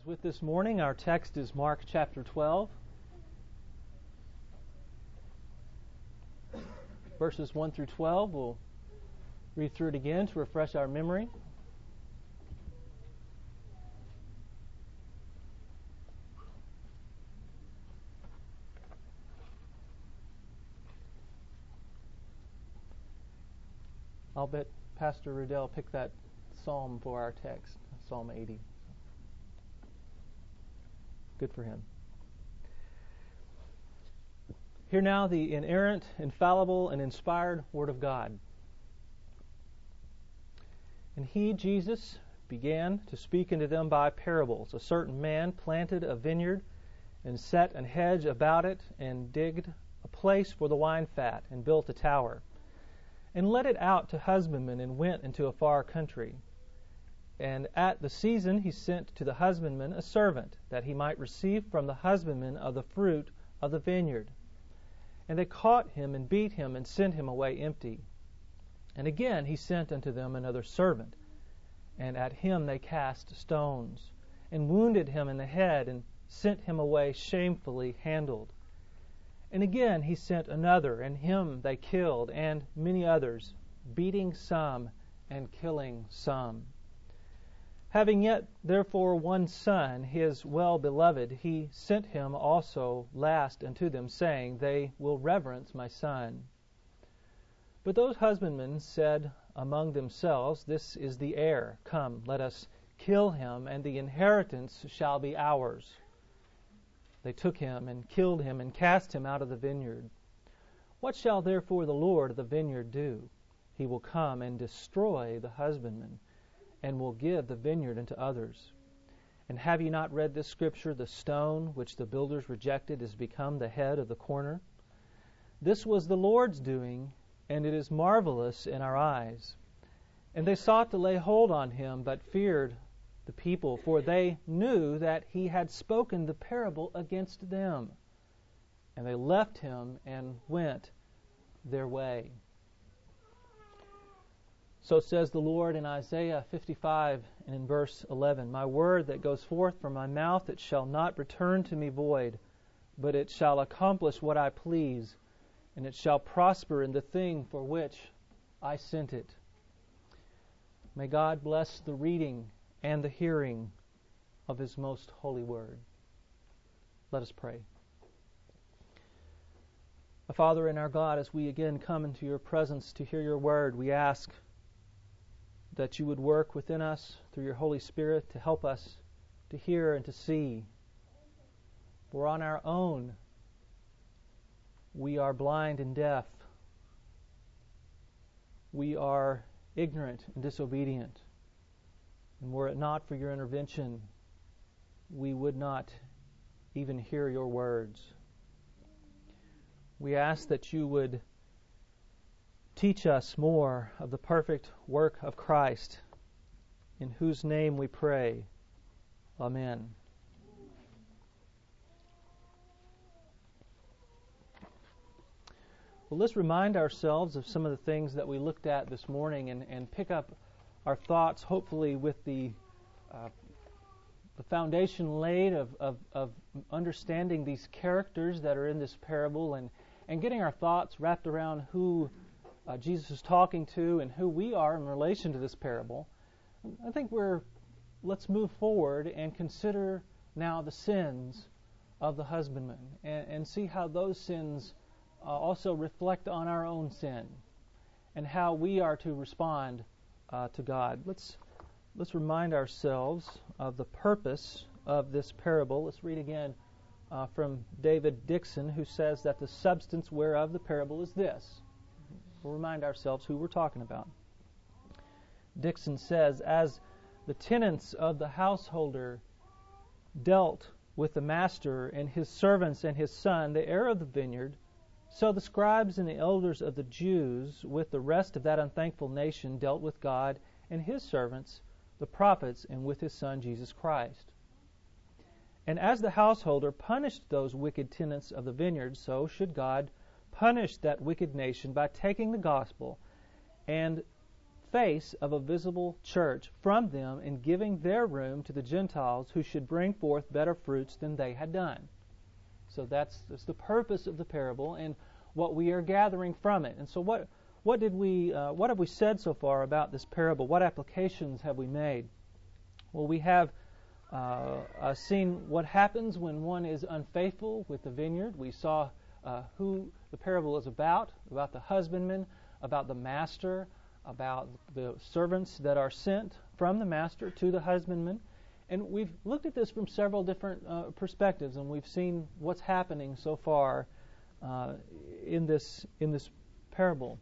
With this morning, our text is Mark chapter 12, verses 1 through 12. We'll read through it again to refresh our memory. I'll bet Pastor Riddell picked that psalm for our text, Psalm 80. Good for him. Hear now the inerrant, infallible, and inspired Word of God. And he, Jesus, began to speak unto them by parables. A certain man planted a vineyard, and set an hedge about it, and digged a place for the wine fat, and built a tower, and let it out to husbandmen, and went into a far country. And at the season he sent to the husbandman a servant, that he might receive from the husbandman of the fruit of the vineyard. And they caught him, and beat him, and sent him away empty. And again he sent unto them another servant, and at him they cast stones, and wounded him in the head, and sent him away shamefully handled. And again he sent another, and him they killed, and many others, beating some, and killing some. Having yet therefore one son, his well-beloved, he sent him also last unto them, saying, They will reverence my son. But those husbandmen said among themselves, This is the heir. Come, let us kill him, and the inheritance shall be ours. They took him, and killed him, and cast him out of the vineyard. What shall therefore the Lord of the vineyard do? He will come and destroy the husbandman, and will give the vineyard unto others. And have ye not read this scripture, The stone which the builders rejected is become the head of the corner? This was the Lord's doing, and it is marvelous in our eyes. And they sought to lay hold on him, but feared the people, for they knew that he had spoken the parable against them. And they left him and went their way. So says the Lord in Isaiah 55 and in verse 11, My word that goes forth from my mouth, it shall not return to me void, but it shall accomplish what I please, and it shall prosper in the thing for which I sent it. May God bless the reading and the hearing of His most holy word. Let us pray. Our Father and our God, as we again come into your presence to hear your word, we ask that you would work within us through your Holy Spirit to help us to hear and to see. For on our own, we are blind and deaf. We are ignorant and disobedient. And were it not for your intervention, we would not even hear your words. We ask that you would teach us more of the perfect work of Christ, in whose name we pray. Amen. Well, let's remind ourselves of some of the things that we looked at this morning and pick up our thoughts, hopefully with the foundation laid of understanding these characters that are in this parable and getting our thoughts wrapped around who Jesus is talking to and who we are in relation to this parable. I think let's move forward and consider now the sins of the husbandman and see how those sins also reflect on our own sin and how we are to respond to God. Let's remind ourselves of the purpose of this parable. Let's read again from David Dixon, who says that the substance whereof the parable is this. We'll remind ourselves who we're talking about. Dixon says, As the tenants of the householder dealt with the master and his servants and his son, the heir of the vineyard, so the scribes and the elders of the Jews with the rest of that unthankful nation dealt with God and His servants, the prophets, and with His Son Jesus Christ. And as the householder punished those wicked tenants of the vineyard, so should God punish that wicked nation by taking the gospel and face of a visible church from them and giving their room to the Gentiles who should bring forth better fruits than they had done. So that's the purpose of the parable and what we are gathering from it. And so what have we said so far about this parable? What applications have we made? Well, we have seen what happens when one is unfaithful with the vineyard. We saw who the parable is about the husbandman, about the master, about the servants that are sent from the master to the husbandman. And we've looked at this from several different perspectives, and we've seen what's happening so far in this parable.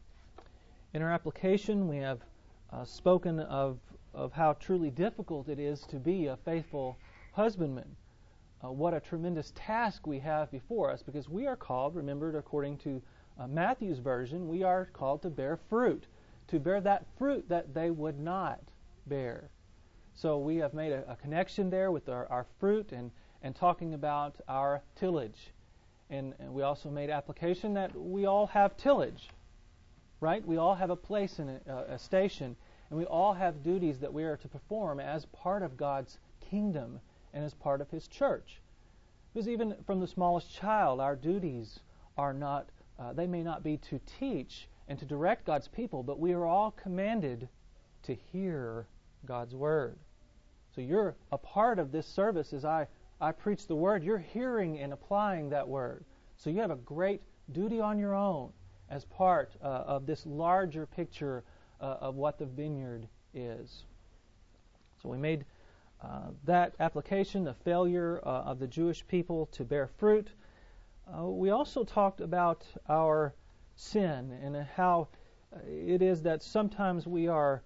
In our application, we have spoken of how truly difficult it is to be a faithful husbandman. What a tremendous task we have before us, because we are called, remembered according to Matthew's version, we are called to bear fruit, to bear that fruit that they would not bear. So we have made a connection there with our fruit and talking about our tillage. And we also made application that we all have tillage, right? We all have a place in a station, and we all have duties that we are to perform as part of God's kingdom and as part of His church. Because even from the smallest child, our duties are not, they may not be to teach and to direct God's people, but we are all commanded to hear God's Word. So you're a part of this service as I preach the Word. You're hearing and applying that Word. So you have a great duty on your own as part of this larger picture of what the vineyard is. So we made that application, the failure of the Jewish people to bear fruit. We also talked about our sin and how it is that sometimes we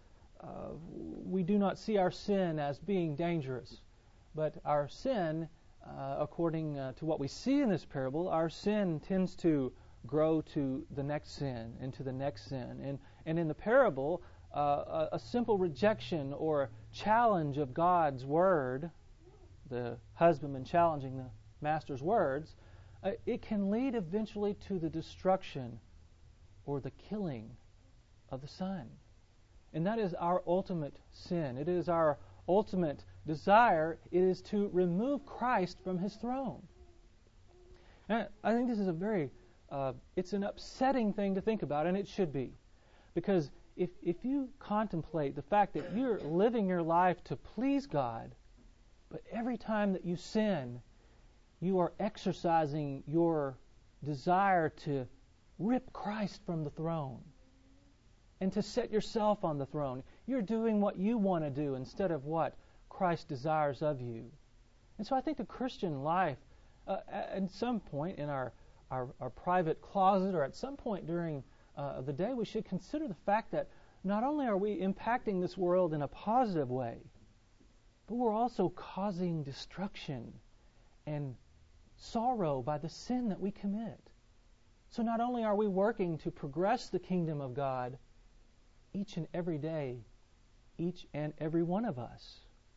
do not see our sin as being dangerous. But our sin, according to what we see in this parable, our sin tends to grow to the next sin and to the next sin. And in the parable, a simple rejection or challenge of God's Word, the husbandman challenging the master's words, it can lead eventually to the destruction or the killing of the son. And that is our ultimate sin. It is our ultimate desire. It is to remove Christ from His throne. And I think this is it's an upsetting thing to think about, and it should be. Because if you contemplate the fact that you're living your life to please God, but every time that you sin, you are exercising your desire to rip Christ from the throne and to set yourself on the throne. You're doing what you want to do instead of what Christ desires of you. And so I think the Christian life, at some point in our private closet or at some point during the day, we should consider the fact that not only are we impacting this world in a positive way, but we're also causing destruction and sorrow by the sin that we commit. So not only are we working to progress the kingdom of God each and every day, each and every one of us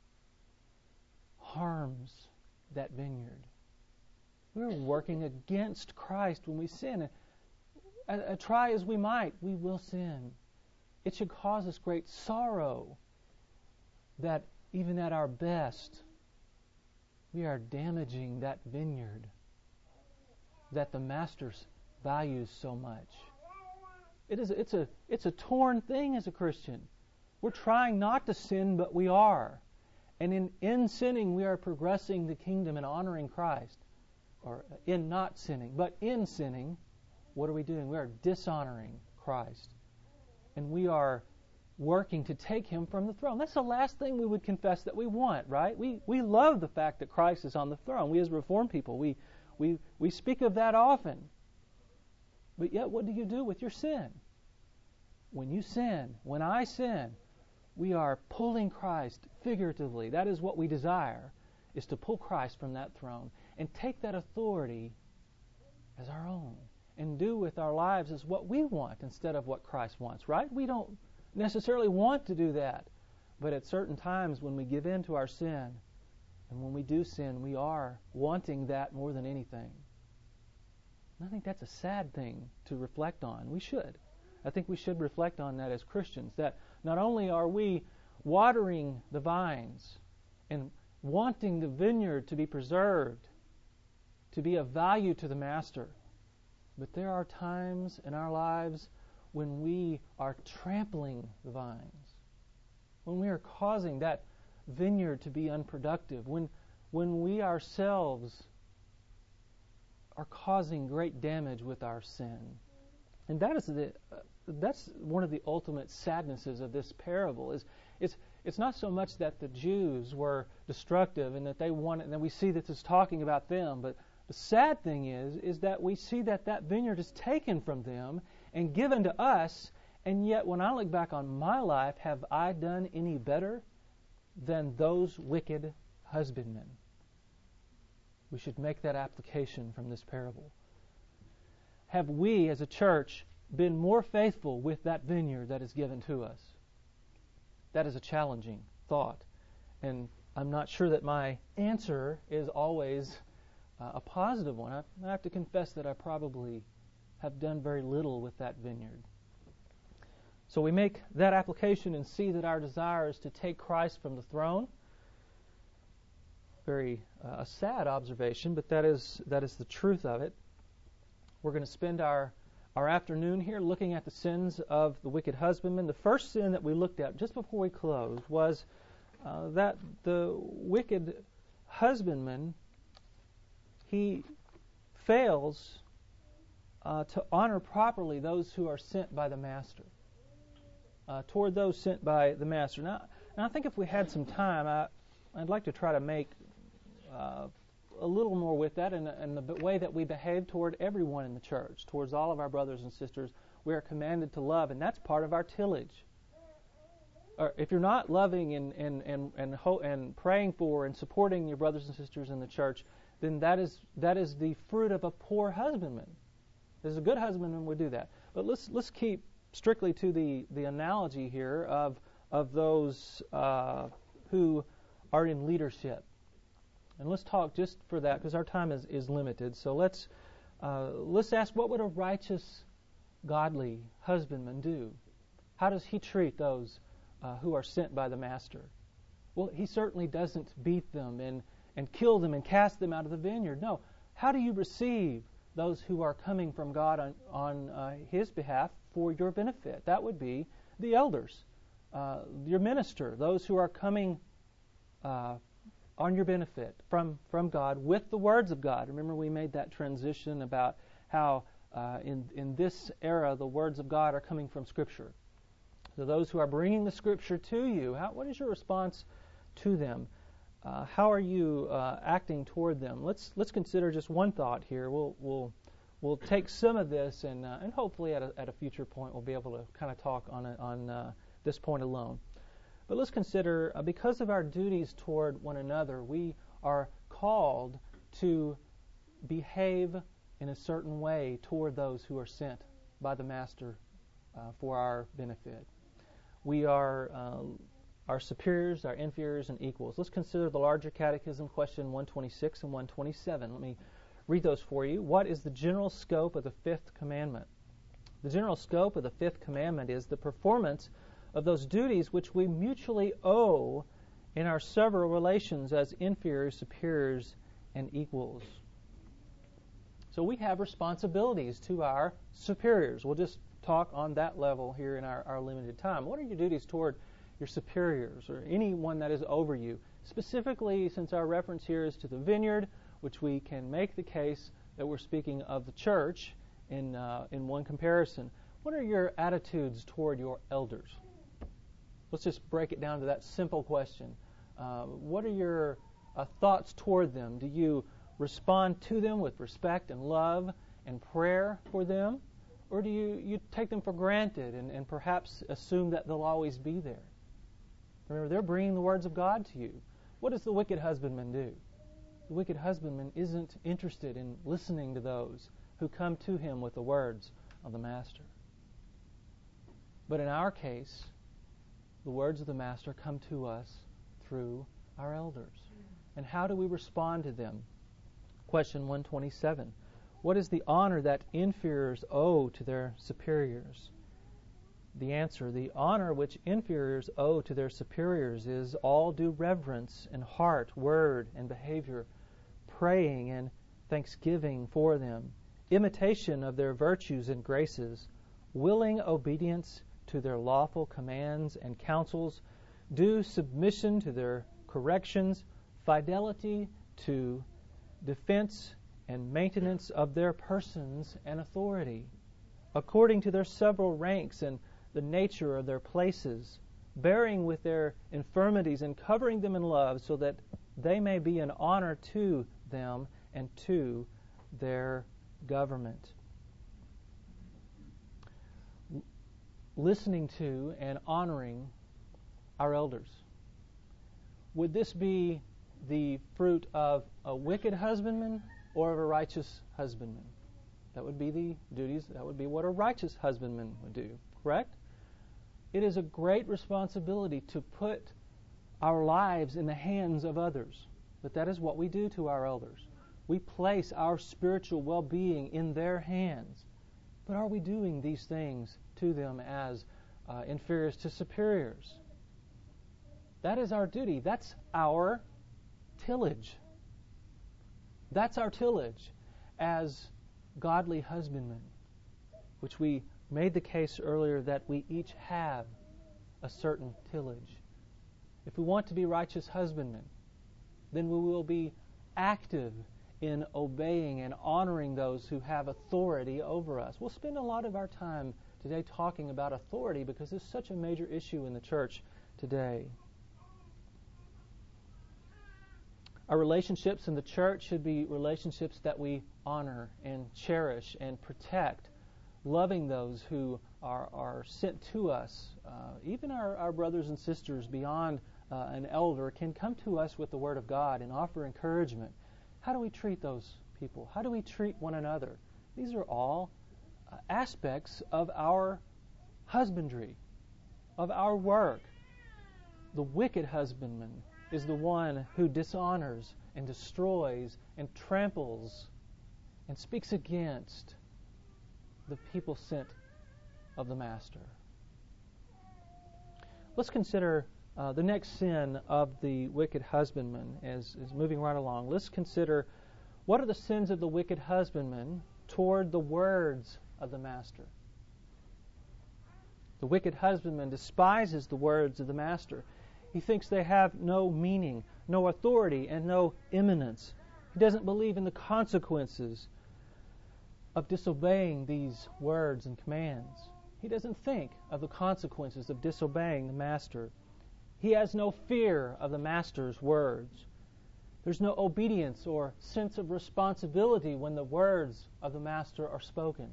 harms that vineyard. We're working against Christ when we sin. Try as we might, we will sin. It should cause us great sorrow that even at our best, we are damaging that vineyard that the Master values so much. It's a torn thing as a Christian. We're trying not to sin, but we are. And in sinning, we are progressing the kingdom and honoring Christ. Or in not sinning. But in sinning, what are we doing? We are dishonoring Christ. And we are working to take Him from the throne. That's the last thing we would confess that we want, right? We love the fact that Christ is on the throne. We as Reformed people, we speak of that often. But yet, what do you do with your sin? When you sin, when I sin, we are pulling Christ figuratively. That is what we desire, is to pull Christ from that throne and take that authority as our own and do with our lives as what we want instead of what Christ wants, right? We don't necessarily want to do that, but at certain times when we give in to our sin and when we do sin, we are wanting that more than anything. And I think that's a sad thing to reflect on. We should. I think we should reflect on that as Christians, that not only are we watering the vines and wanting the vineyard to be preserved, to be of value to the Master, but there are times in our lives when we are trampling the vines, when we are causing that vineyard to be unproductive, when we ourselves are causing great damage with our sin. And that's one of the ultimate sadnesses of this parable. It's not so much that the Jews were destructive and that they wanted, and that we see that it's talking about them, but the sad thing is that we see that vineyard is taken from them and given to us, and yet when I look back on my life, have I done any better than those wicked husbandmen? We should make that application from this parable. Have we as a church been more faithful with that vineyard that is given to us? That is a challenging thought, and I'm not sure that my answer is always a positive one. I have to confess that I probably have done very little with that vineyard. So we make that application and see that our desire is to take Christ from the throne. Very a sad observation, but that is the truth of it. We're going to spend our afternoon here looking at the sins of the wicked husbandman. The first sin that we looked at just before we closed was that the wicked husbandman, he fails to honor properly those who are sent by the Master, toward those sent by the Master. Now I think if we had some time, I'd like to try to make a little more with that and the way that we behave toward everyone in the church, towards all of our brothers and sisters. We are commanded to love, and that's part of our tillage. Or if you're not loving and praying for and supporting your brothers and sisters in the church, then that is the fruit of a poor husbandman. There's a good husbandman would do that. But let's keep strictly to the analogy here of those who are in leadership. And let's talk just for that, because our time is limited. So let's ask, what would a righteous, godly husbandman do? How does he treat those who are sent by the Master? Well, he certainly doesn't beat them and kill them and cast them out of the vineyard. No. How do you receive those who are coming from God on His behalf for your benefit? That would be the elders, your minister, those who are coming on your benefit from God with the words of God. Remember, we made that transition about how in this era the words of God are coming from Scripture. So those who are bringing the Scripture to you, what is your response to them? How are you acting toward them? Let's consider just one thought here. We'll take some of this and hopefully at a future point we'll be able to kind of talk on this point alone. But let's consider, because of our duties toward one another, we are called to behave in a certain way toward those who are sent by the Master for our benefit. We are our superiors, our inferiors, and equals. Let's consider the larger catechism, question 126 and 127. Let me read those for you. What is the general scope of the fifth commandment? The general scope of the fifth commandment is the performance of those duties which we mutually owe in our several relations as inferiors, superiors, and equals. So we have responsibilities to our superiors. We'll just talk on that level here in our limited time. What are your duties toward your superiors or anyone that is over you? Specifically, since our reference here is to the vineyard, which we can make the case that we're speaking of the church in one comparison. What are your attitudes toward your elders? Let's just break it down to that simple question. What are your thoughts toward them? Do you respond to them with respect and love and prayer for them? Or do you take them for granted and perhaps assume that they'll always be there? Remember, they're bringing the words of God to you. What does the wicked husbandman do? The wicked husbandman isn't interested in listening to those who come to him with the words of the Master. But in our case, the words of the Master come to us through our elders. And how do we respond to them? Question 127. What is the honor that inferiors owe to their superiors? the answer. The honor which inferiors owe to their superiors is all due reverence in heart, word, and behavior, praying and thanksgiving for them, imitation of their virtues and graces, willing obedience to their lawful commands and counsels, due submission to their corrections, fidelity to defense and maintenance of their persons and authority, according to their several ranks and the nature of their places, bearing with their infirmities and covering them in love, so that they may be an honor to them and to their government. Listening to and honoring our elders. Would this be the fruit of a wicked husbandman or of a righteous husbandman? That would be the duties, that would be what a righteous husbandman would do, correct? It is a great responsibility to put our lives in the hands of others. But that is what we do to our elders. We place our spiritual well-being in their hands. But are we doing these things to them as inferiors to superiors? That is our duty. That's our tillage. That's our tillage as godly husbandmen, which we made the case earlier that we each have a certain tillage. If we want to be righteous husbandmen, then we will be active in obeying and honoring those who have authority over us. We'll spend a lot of our time today talking about authority because it's such a major issue in the church today. Our relationships in the church should be relationships that we honor and cherish and protect, loving those who are sent to us. Even our brothers and sisters beyond an elder can come to us with the Word of God and offer encouragement. How do we treat those people? How do we treat one another? These are all aspects of our husbandry, of our work. The wicked husbandman is the one who dishonors and destroys and tramples and speaks against the people sent of the Master. Let's consider the next sin of the wicked husbandman as moving right along. Let's consider what are the sins of the wicked husbandman toward the words of the Master. The wicked husbandman despises the words of the Master. He thinks they have no meaning, no authority, and no imminence. He doesn't believe in the consequences of disobeying these words and commands. He doesn't think of the consequences of disobeying the Master. He has no fear of the Master's words. There's no obedience or sense of responsibility when the words of the Master are spoken.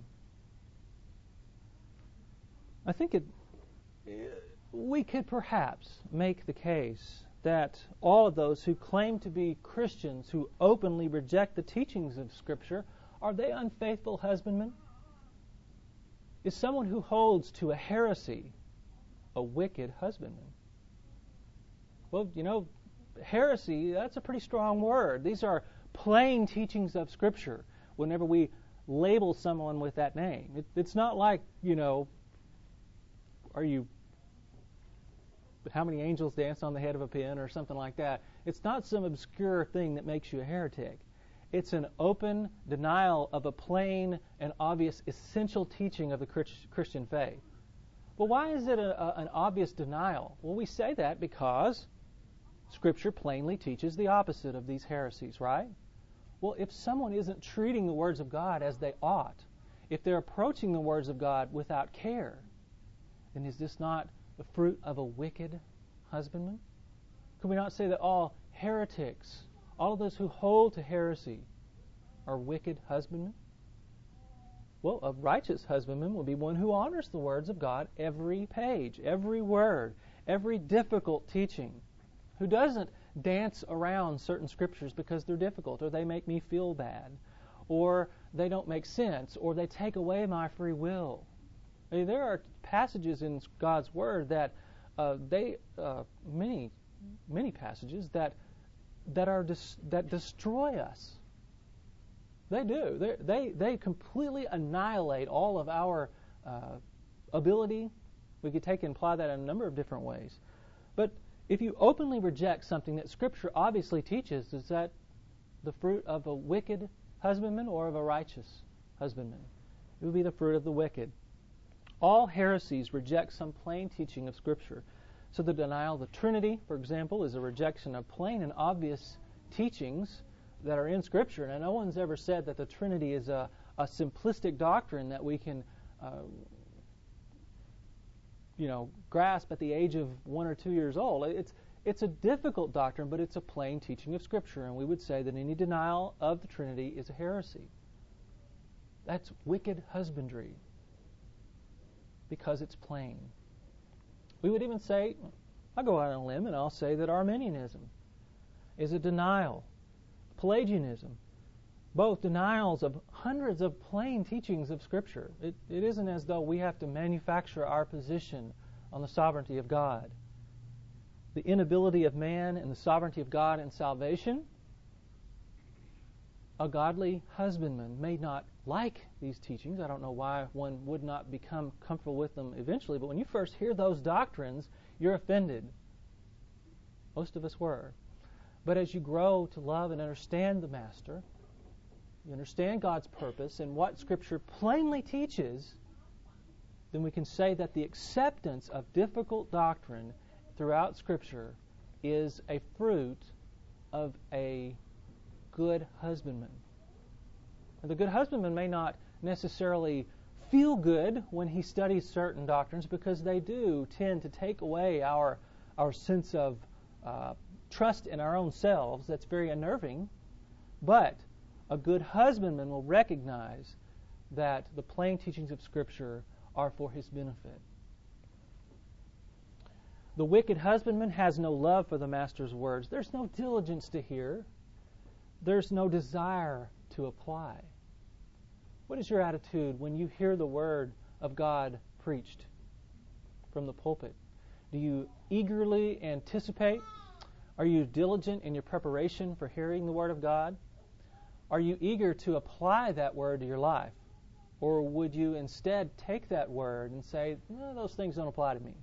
I think we could perhaps make the case that all of those who claim to be Christians who openly reject the teachings of Scripture, are they unfaithful husbandmen? Is someone who holds to a heresy a wicked husbandman? Well, heresy, that's a pretty strong word. These are plain teachings of Scripture whenever we label someone with that name. It's not like, how many angels dance on the head of a pin or something like that. It's not some obscure thing that makes you a heretic. It's an open denial of a plain and obvious essential teaching of the Christian faith. Well, why is it an obvious denial? Well, we say that because Scripture plainly teaches the opposite of these heresies, right? Well, if someone isn't treating the words of God as they ought, if they're approaching the words of God without care, then is this not the fruit of a wicked husbandman? Could we not say that all heretics, all of those who hold to heresy, are wicked husbandmen? Well, a righteous husbandman will be one who honors the words of God every page, every word, every difficult teaching, who doesn't dance around certain scriptures because they're difficult, or they make me feel bad, or they don't make sense, or they take away my free will. I mean, there are passages in God's Word that many passages that destroy us. They do. They completely annihilate all of our ability We could take and apply that in a number of different ways. But if you openly reject something that Scripture obviously teaches, is that the fruit of a wicked husbandman or of a righteous husbandman? It would be the fruit of the wicked. All heresies reject some plain teaching of Scripture. So the denial of the Trinity, for example, is a rejection of plain and obvious teachings that are in Scripture. And no one's ever said that the Trinity is a simplistic doctrine that we can grasp at the age of 1 or 2 years old. It's a difficult doctrine, but it's a plain teaching of Scripture, and we would say that any denial of the Trinity is a heresy. That's wicked husbandry because it's plain. We would even say, I'll go out on a limb and I'll say that Arminianism is a denial. Pelagianism, both denials of hundreds of plain teachings of Scripture. It isn't as though we have to manufacture our position on the sovereignty of God. The inability of man and the sovereignty of God in salvation. A godly husbandman may not like these teachings. I don't know why one would not become comfortable with them eventually, but when you first hear those doctrines, you're offended. Most of us were. But as you grow to love and understand the Master, you understand God's purpose and what Scripture plainly teaches, then we can say that the acceptance of difficult doctrine throughout Scripture is a fruit of a good husbandman. And the good husbandman may not necessarily feel good when he studies certain doctrines because they do tend to take away our sense of trust in our own selves. That's very unnerving. But a good husbandman will recognize that the plain teachings of Scripture are for his benefit. The wicked husbandman has no love for the Master's words. There's no diligence to hear. There's no desire to apply. What is your attitude when you hear the Word of God preached from the pulpit? Do you eagerly anticipate? Are you diligent in your preparation for hearing the Word of God? Are you eager to apply that Word to your life? Or would you instead take that Word and say, no, those things don't apply to me?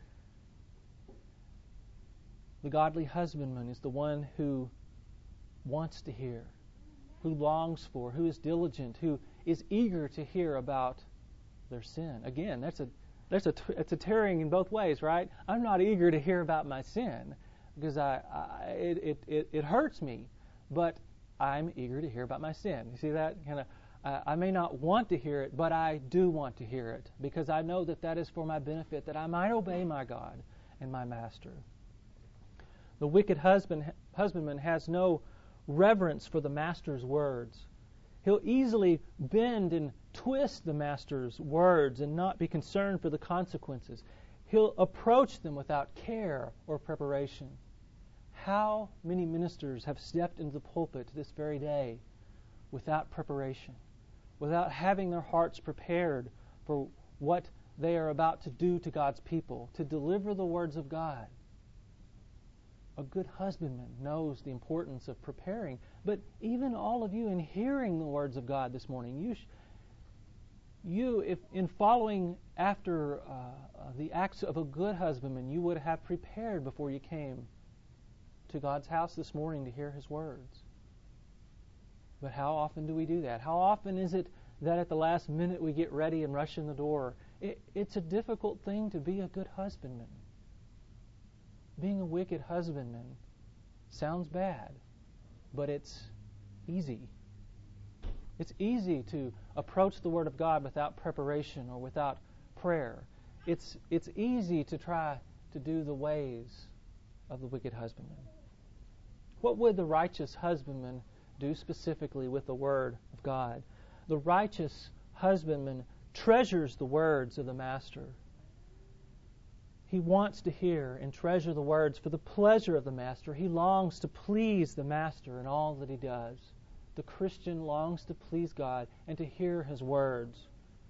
The godly husbandman is the one who wants to hear, who longs for, who is diligent, who is eager to hear about their sin. Again, that's a tearing in both ways, right? I'm not eager to hear about my sin because it hurts me, but I'm eager to hear about my sin. You see that? I may not want to hear it, but I do want to hear it because I know that is for my benefit, that I might obey my God and my Master. The wicked husbandman has no reverence for the Master's words. He'll easily bend and twist the Master's words and not be concerned for the consequences. He'll approach them without care or preparation. How many ministers have stepped into the pulpit this very day without preparation, without having their hearts prepared for what they are about to do to God's people, to deliver the words of God? A good husbandman knows the importance of preparing. But even all of you in hearing the words of God this morning, if in following after the acts of a good husbandman, you would have prepared before you came to God's house this morning to hear His words. But how often do we do that? How often is it that at the last minute we get ready and rush in the door? It's a difficult thing to be a good husbandman. Being a wicked husbandman sounds bad, but it's easy. It's easy to approach the Word of God without preparation or without prayer. It's easy to try to do the ways of the wicked husbandman. What would the righteous husbandman do specifically with the Word of God? The righteous husbandman treasures the words of the Master. He wants to hear and treasure the words for the pleasure of the Master. He longs to please the Master in all that he does. The Christian longs to please God and to hear His words.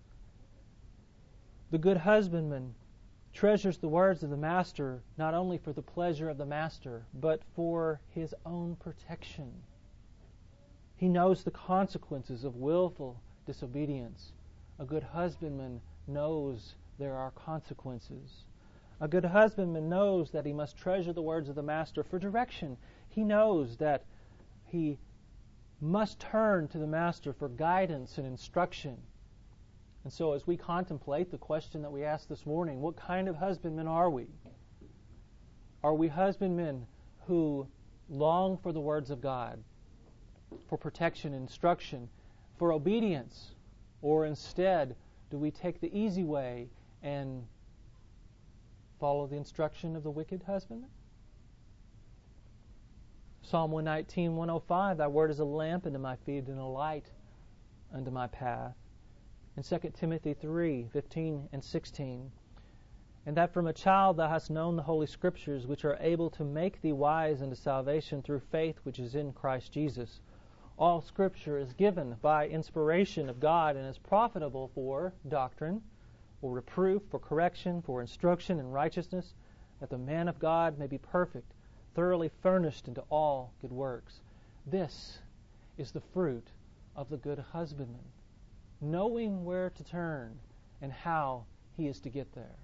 The good husbandman treasures the words of the Master not only for the pleasure of the Master, but for his own protection. He knows the consequences of willful disobedience. A good husbandman knows there are consequences. A good husbandman knows that he must treasure the words of the master for direction. He knows that he must turn to the master for guidance and instruction. And so as we contemplate the question that we asked this morning, what kind of husbandmen are we? Are we husbandmen who long for the words of God, for protection and instruction, for obedience? Or instead, do we take the easy way and follow the instruction of the wicked husbandman? Psalm 119, 105, Thy word is a lamp unto my feet and a light unto my path. And 2 Timothy 3, 15 and 16, And that from a child thou hast known the Holy Scriptures, which are able to make thee wise unto salvation through faith which is in Christ Jesus. All Scripture is given by inspiration of God and is profitable for doctrine, for reproof, for correction, for instruction in righteousness, that the man of God may be perfect, thoroughly furnished into all good works. This is the fruit of the good husbandman, knowing where to turn and how he is to get there.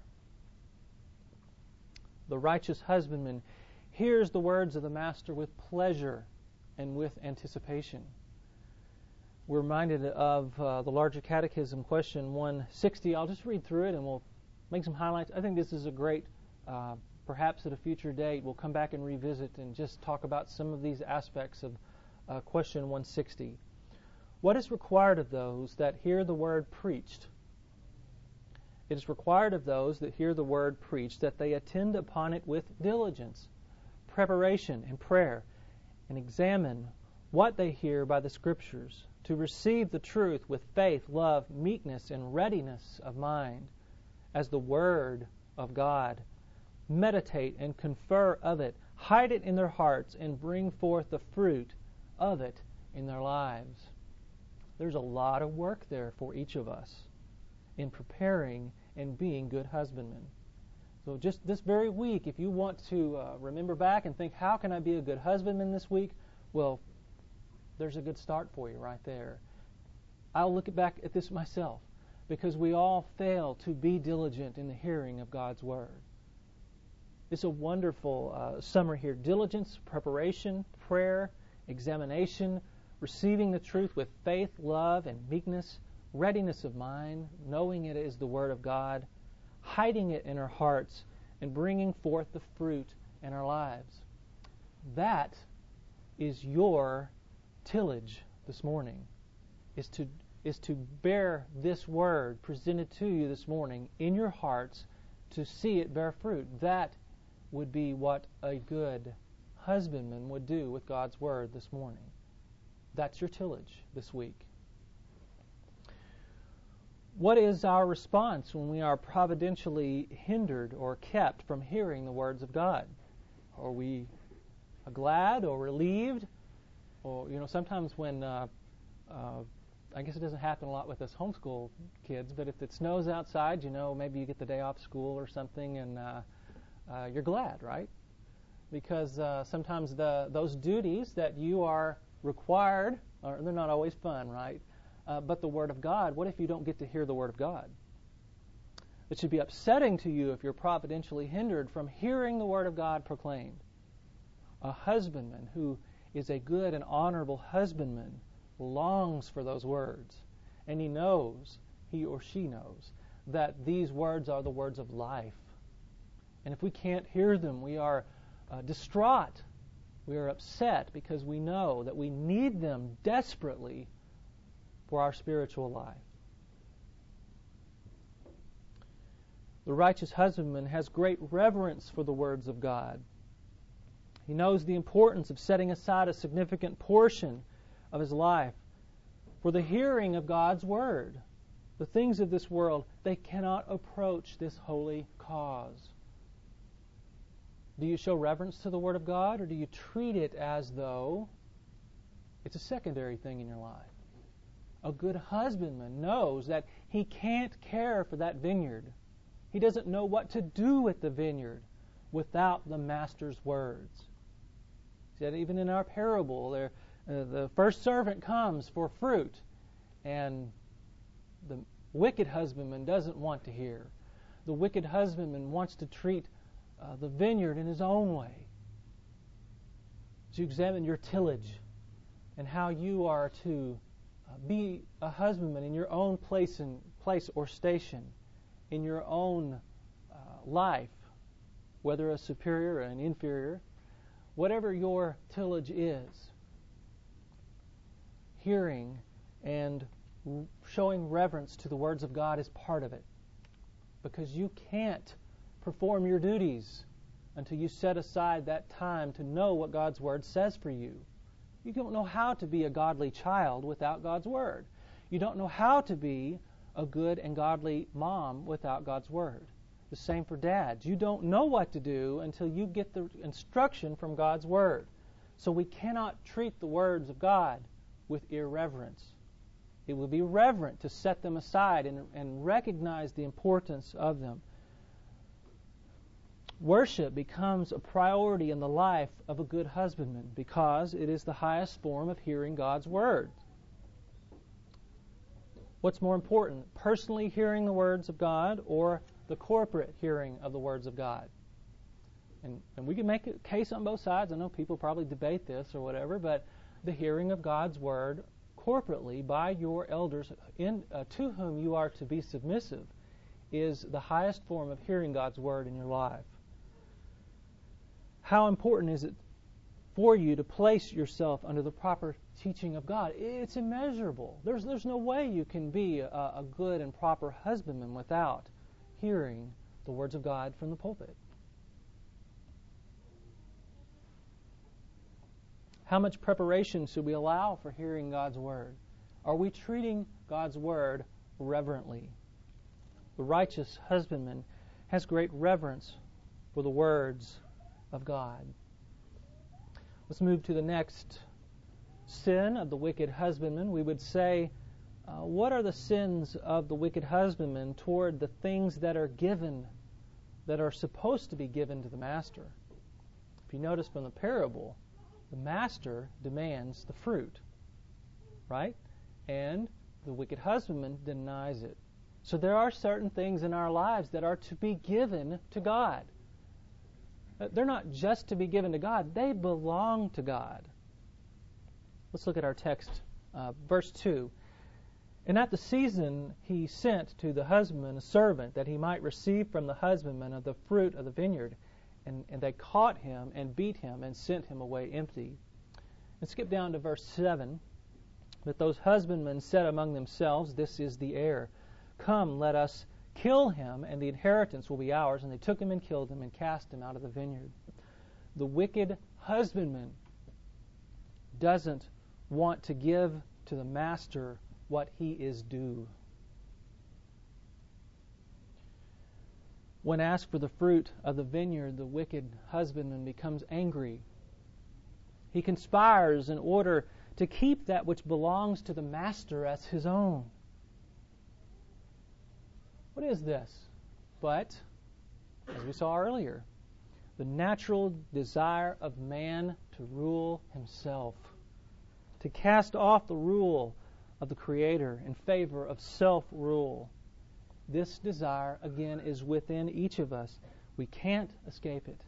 The righteous husbandman hears the words of the master with pleasure and with anticipation. We're reminded of the larger catechism, question 160. I'll just read through it and we'll make some highlights. I think this is a great, perhaps at a future date, we'll come back and revisit and just talk about some of these aspects of question 160. What is required of those that hear the word preached? It is required of those that hear the word preached that they attend upon it with diligence, preparation, and prayer, and examine what they hear by the Scriptures, to receive the truth with faith, love, meekness, and readiness of mind, as the Word of God. Meditate and confer of it, hide it in their hearts, and bring forth the fruit of it in their lives. There's a lot of work there for each of us in preparing and being good husbandmen. So just this very week, if you want to remember back and think, how can I be a good husbandman this week? Well, there's a good start for you right there. I'll look back at this myself, because we all fail to be diligent in the hearing of God's Word. It's a wonderful summary here. Diligence, preparation, prayer, examination, receiving the truth with faith, love, and meekness, readiness of mind, knowing it is the Word of God, hiding it in our hearts, and bringing forth the fruit in our lives. That is your tillage this morning, is to bear this Word presented to you this morning in your hearts, to see it bear fruit. That would be what a good husbandman would do with God's Word this morning. That's your tillage this week. What is our response when we are providentially hindered or kept from hearing the words of God? Are we glad or relieved? Or, sometimes when, I guess it doesn't happen a lot with us homeschool kids, but if it snows outside, maybe you get the day off school or something, and you're glad, right? Because sometimes those duties that you are required, they're not always fun, right? But the Word of God, what if you don't get to hear the Word of God? It should be upsetting to you if you're providentially hindered from hearing the Word of God proclaimed. A husbandman who is a good and honorable husbandman longs for those words, and he or she knows, that these words are the words of life. And if we can't hear them, we are distraught. We are upset because we know that we need them desperately for our spiritual life. The righteous husbandman has great reverence for the words of God. He knows the importance of setting aside a significant portion of his life for the hearing of God's Word. The things of this world, they cannot approach this holy cause. Do you show reverence to the Word of God, or do you treat it as though it's a secondary thing in your life? A good husbandman knows that he can't care for that vineyard. He doesn't know what to do with the vineyard without the Master's words. He said, even in our parable, the first servant comes for fruit, and the wicked husbandman doesn't want to hear. the wicked husbandman wants to treat the vineyard in his own way. As you examine your tillage and how you are to be a husbandman in your own place or station, in your own life, whether a superior or an inferior, whatever your tillage is, hearing and showing reverence to the words of God is part of it. Because you can't perform your duties until you set aside that time to know what God's Word says for you. You don't know how to be a godly child without God's Word. You don't know how to be a good and godly mom without God's Word. The same for dads. You don't know what to do until you get the instruction from God's Word. So we cannot treat the words of God with irreverence. It would be reverent to set them aside and recognize the importance of them. Worship becomes a priority in the life of a good husbandman because it is the highest form of hearing God's Word. What's more important, personally hearing the words of God or the corporate hearing of the words of God? And we can make a case on both sides. I know people probably debate this or whatever, but the hearing of God's Word corporately by your elders to whom you are to be submissive is the highest form of hearing God's Word in your life. How important is it for you to place yourself under the proper teaching of God? It's immeasurable. There's no way you can be a good and proper husbandman without hearing the words of God from the pulpit. How much preparation should we allow for hearing God's Word? Are we treating God's Word reverently? The righteous husbandman has great reverence for the words of God. Let's move to the next sin of the wicked husbandman. We would say, what are the sins of the wicked husbandman toward the things that are given, that are supposed to be given to the master? If you notice from the parable, the master demands the fruit, right? And the wicked husbandman denies it. So there are certain things in our lives that are to be given to God. They're not just to be given to God, they belong to God. Let's look at our text, verse 2. And at the season he sent to the husbandman a servant, that he might receive from the husbandman of the fruit of the vineyard. And they caught him and beat him and sent him away empty. And skip down to verse 7. But those husbandmen said among themselves, this is the heir. Come, let us kill him, and the inheritance will be ours. And they took him and killed him and cast him out of the vineyard. The wicked husbandman doesn't want to give to the master what he is due. When asked for the fruit of the vineyard, the wicked husbandman becomes angry. He conspires in order to keep that which belongs to the master as his own. What is this? But, as we saw earlier, the natural desire of man to rule himself, to cast off the rule of the Creator in favor of self-rule. This desire, again, is within each of us. We can't escape it.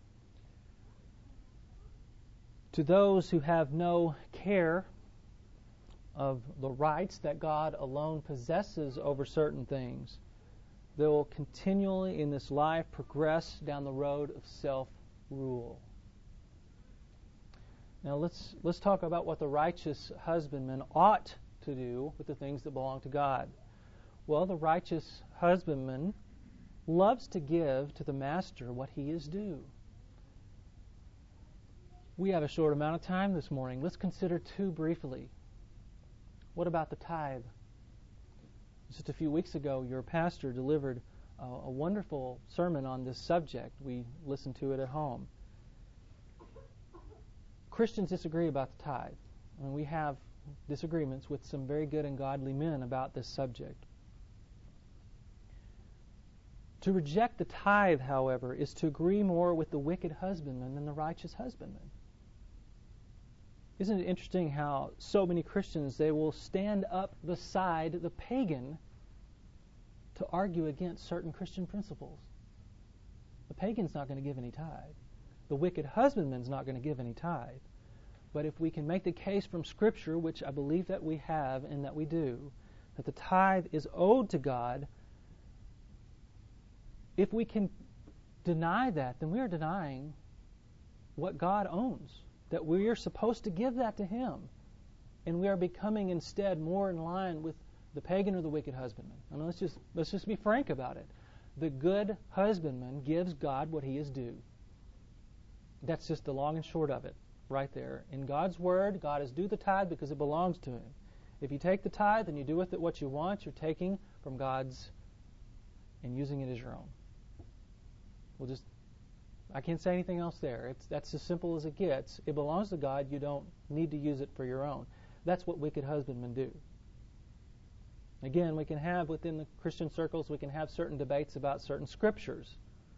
To those who have no care of the rights that God alone possesses over certain things, they will continually in this life progress down the road of self-rule. Now let's talk about what the righteous husbandman ought to do with the things that belong to God. Well, the righteous husbandman loves to give to the master what he is due. We have a short amount of time this morning. Let's consider two briefly. What about the tithe? Just a few weeks ago, your pastor delivered a wonderful sermon on this subject. We listened to it at home. Christians disagree about the tithe. I mean, we have disagreements with some very good and godly men about this subject. To reject the tithe, however, is to agree more with the wicked husbandman than the righteous husbandman. Isn't it interesting how so many Christians, they will stand up beside the pagan to argue against certain Christian principles. The pagan's not going to give any tithe. The wicked husbandman's not going to give any tithe. But if we can make the case from Scripture, which I believe that we have and that we do, that the tithe is owed to God, if we can deny that, then we are denying what God owns, that we are supposed to give that to Him. And we are becoming instead more in line with the pagan or the wicked husbandman. And let's just be frank about it. The good husbandman gives God what he is due. That's just the long and short of it, right there. In God's Word, God is due the tithe because it belongs to Him. If you take the tithe and you do with it what you want, you're taking from God's and using it as your own. I can't say anything else there. That's as simple as it gets. It belongs to God. You don't need to use it for your own. That's what wicked husbandmen do. Again, we can have within the Christian circles, we can have certain debates about certain scriptures.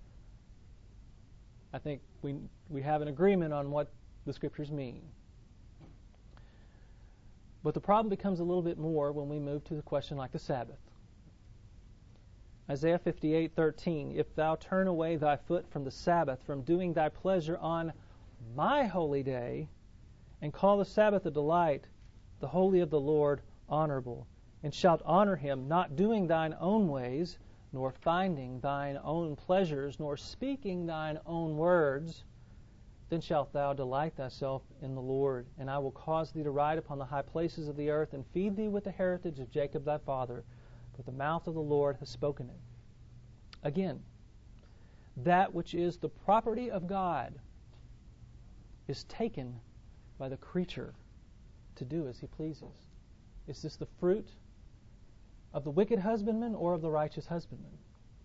I think we have an agreement on what the scriptures mean. But the problem becomes a little bit more when we move to the question like the Sabbath. Isaiah 58:13, if thou turn away thy foot from the Sabbath, from doing thy pleasure on my holy day, and call the Sabbath a delight, the holy of the Lord honorable, and shalt honor him, not doing thine own ways, nor finding thine own pleasures, nor speaking thine own words, then shalt thou delight thyself in the Lord, and I will cause thee to ride upon the high places of the earth, and feed thee with the heritage of Jacob thy father, for the mouth of the Lord has spoken it. Again, that which is the property of God is taken by the creature to do as he pleases. Is this the fruit of the wicked husbandman or of the righteous husbandman?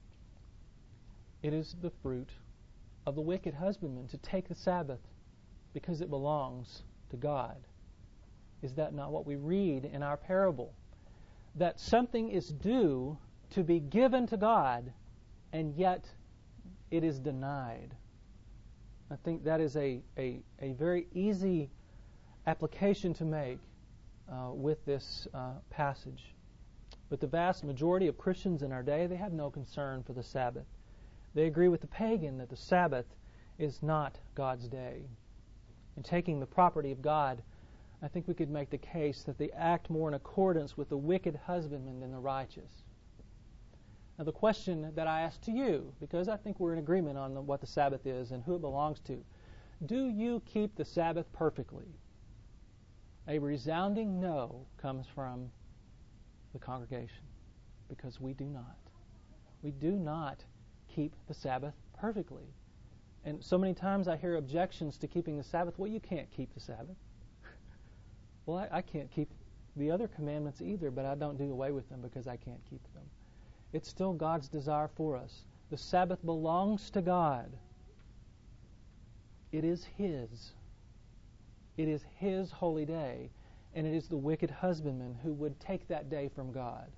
It is the fruit of the wicked husbandman to take the Sabbath because it belongs to God. Is that not what we read in our parable? That something is due to be given to God, and yet it is denied. I think that is a very easy application to make with this passage. But the vast majority of Christians in our day, they have no concern for the Sabbath. They agree with the pagan that the Sabbath is not God's day. In taking the property of God, I think we could make the case that they act more in accordance with the wicked husbandman than the righteous. Now the question that I ask to you, because I think we're in agreement on what the Sabbath is and who it belongs to, do you keep the Sabbath perfectly? A resounding no comes from the congregation, because we do not. We do not keep the Sabbath perfectly. And so many times I hear objections to keeping the Sabbath. Well, you can't keep the Sabbath. Well, I can't keep the other commandments either, but I don't do away with them because I can't keep them. It's still God's desire for us. The Sabbath belongs to God. It is His. It is His holy day, and it is the wicked husbandman who would take that day from God.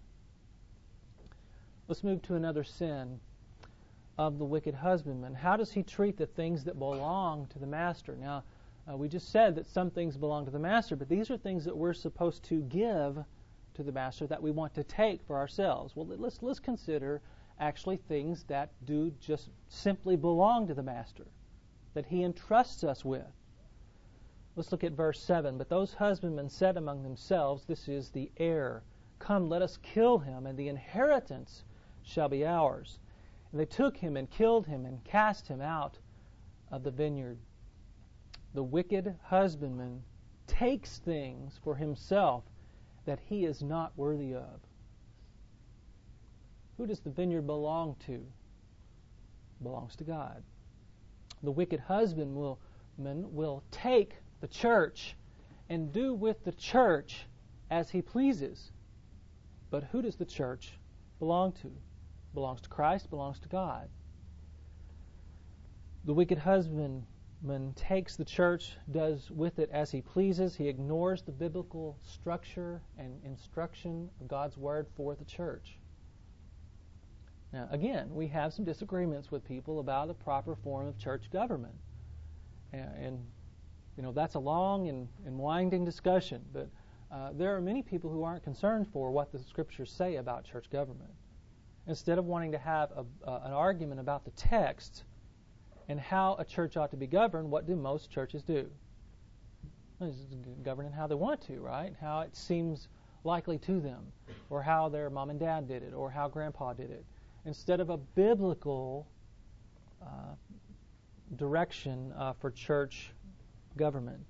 Let's move to another sin of the wicked husbandman. How does he treat the things that belong to the master? Now, we just said that some things belong to the master, but these are things that we're supposed to give to the master that we want to take for ourselves. Well, let's consider actually things that do just simply belong to the master, that he entrusts us with. Let's look at verse 7. But those husbandmen said among themselves, this is the heir, come, let us kill him, and the inheritance shall be ours. And they took him and killed him and cast him out of the vineyard. The wicked husbandman takes things for himself that he is not worthy of. Who does the vineyard belong to? It belongs to God. The wicked husbandman will take the church and do with the church as he pleases. But who does the church belong to? It belongs to Christ, belongs to God. The wicked husbandman takes the church, does with it as he pleases. He ignores the biblical structure and instruction of God's Word for the church. Now, again, we have some disagreements with people about the proper form of church government. And that's a long and winding discussion, but there are many people who aren't concerned for what the Scriptures say about church government. instead of wanting to have an argument about the text and how a church ought to be governed, what do most churches do? Govern in how they want to, right? How it seems likely to them, or how their mom and dad did it, or how grandpa did it, instead of a biblical direction for church government.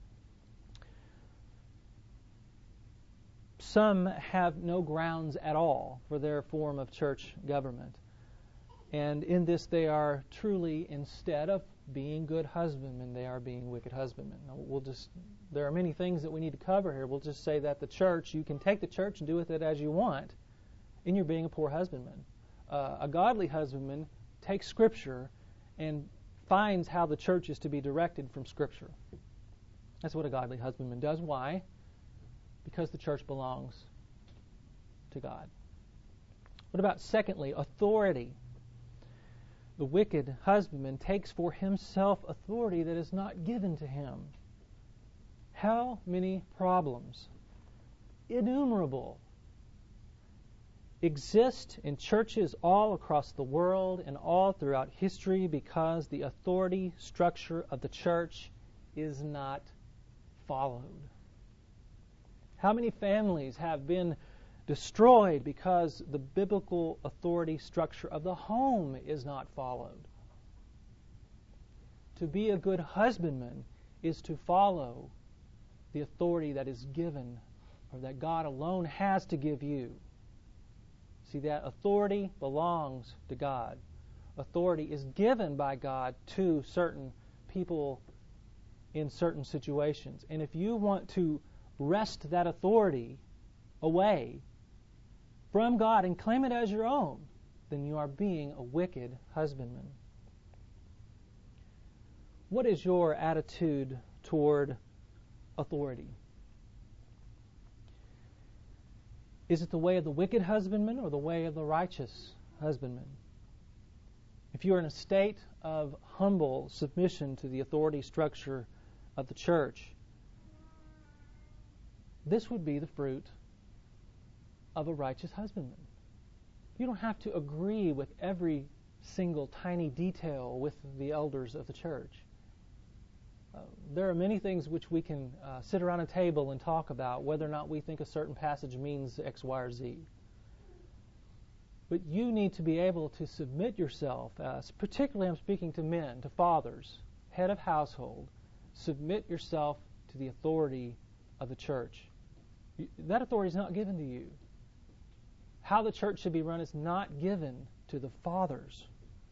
Some have no grounds at all for their form of church government. And in this they are truly, instead of being good husbandmen, they are being wicked husbandmen. Now, there are many things that we need to cover here. We'll just say that the church, you can take the church and do with it as you want, and you're being a poor husbandman. A godly husbandman takes Scripture and finds how the church is to be directed from Scripture. That's what a godly husbandman does. Why? Because the church belongs to God. What about, secondly, authority? The wicked husbandman takes for himself authority that is not given to him. How many problems, innumerable, exist in churches all across the world and all throughout history because the authority structure of the church is not followed? How many families have been destroyed because the biblical authority structure of the home is not followed? To be a good husbandman is to follow the authority that is given, or that God alone has to give you. See, that authority belongs to God. Authority is given by God to certain people in certain situations. And if you want to wrest that authority away from God and claim it as your own, then you are being a wicked husbandman. What is your attitude toward authority? Is it the way of the wicked husbandman or the way of the righteous husbandman? If you are in a state of humble submission to the authority structure of the church, this would be the fruit of a righteous husbandman. You don't have to agree with every single tiny detail with the elders of the church. There are many things which we can sit around a table and talk about, whether or not we think a certain passage means X, Y, or Z. But you need to be able to submit yourself, particularly I'm speaking to men, to fathers, head of household, submit yourself to the authority of the church. That authority is not given to you. How the church should be run is not given to the fathers.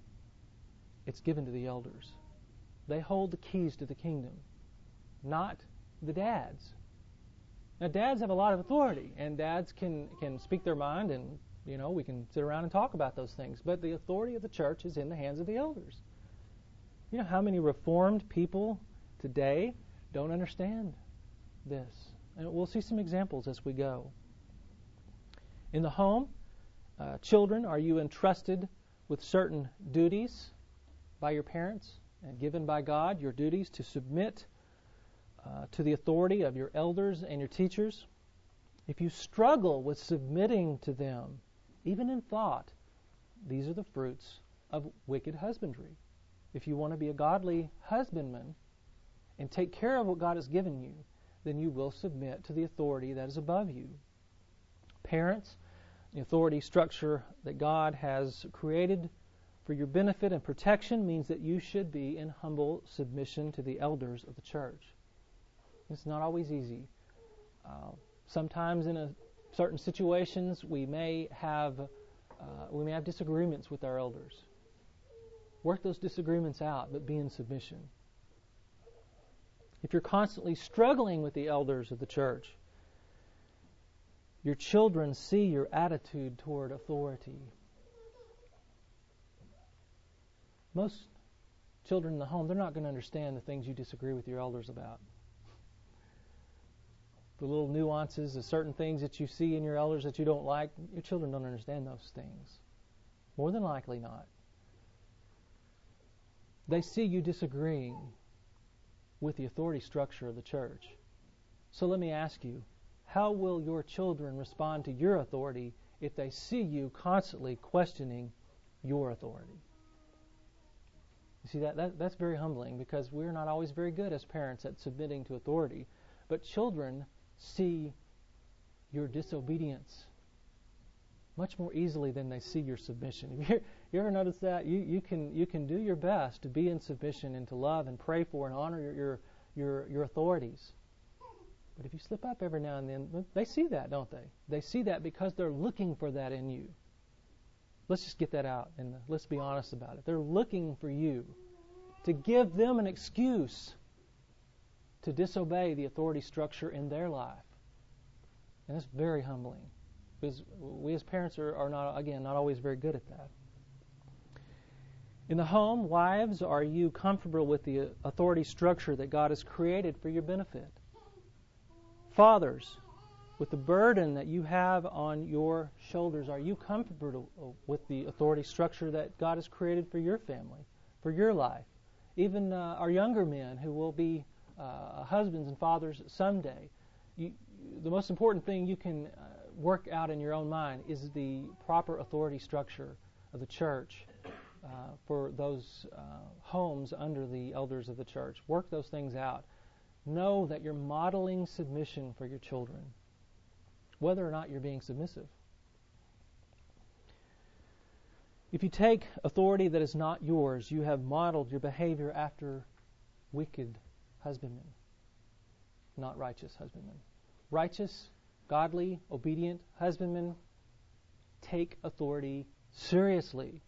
It's given to the elders. They hold the keys to the kingdom, not the dads. Now, dads have a lot of authority, and dads can speak their mind, and we can sit around and talk about those things. But the authority of the church is in the hands of the elders. You know how many Reformed people today don't understand this? And we'll see some examples as we go. In the home, children, are you entrusted with certain duties by your parents and given by God, your duties to submit to the authority of your elders and your teachers? If you struggle with submitting to them, even in thought, these are the fruits of wicked husbandry. If you want to be a godly husbandman and take care of what God has given you, then you will submit to the authority that is above you. Parents, the authority structure that God has created for your benefit and protection means that you should be in humble submission to the elders of the church. It's not always easy. Sometimes in certain situations we may have disagreements with our elders. Work those disagreements out, but be in submission. If you're constantly struggling with the elders of the church, your children see your attitude toward authority. Most children in the home, they're not going to understand the things you disagree with your elders about. The little nuances of certain things that you see in your elders that you don't like, your children don't understand those things. More than likely not. They see you disagreeing with the authority structure of the church. So let me ask you, how will your children respond to your authority if they see you constantly questioning your authority. You see, that's very humbling, because we're not always very good as parents at submitting to authority. But children see your disobedience much more easily than they see your submission. You ever notice that? You can do your best to be in submission and to love and pray for and honor your authorities. But if you slip up every now and then, they see that, don't they? They see that because they're looking for that in you. Let's just get that out, and let's be honest about it. They're looking for you to give them an excuse to disobey the authority structure in their life. And it's very humbling, because we as parents are not always very good at that. In the home, wives, are you comfortable with the authority structure that God has created for your benefit? Fathers, with the burden that you have on your shoulders, are you comfortable with the authority structure that God has created for your family, for your life? Even our younger men who will be husbands and fathers someday. The most important thing you can work out in your own mind is the proper authority structure of the church for those homes under the elders of the church. Work those things out. Know that you're modeling submission for your children, whether or not you're being submissive. If you take authority that is not yours, you have modeled your behavior after wicked husbandmen, not righteous husbandmen. Righteous, godly, obedient husbandmen take authority seriously.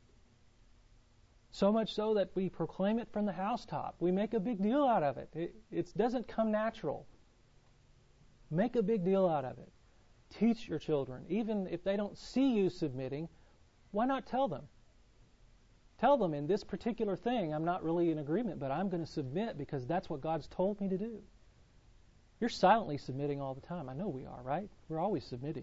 So much so that we proclaim it from the housetop. We make a big deal out of it. It doesn't come natural. Make a big deal out of it. Teach your children. Even if they don't see you submitting, why not tell them? Tell them, in this particular thing, I'm not really in agreement, but I'm going to submit because that's what God's told me to do. You're silently submitting all the time. I know we are, right? We're always submitting.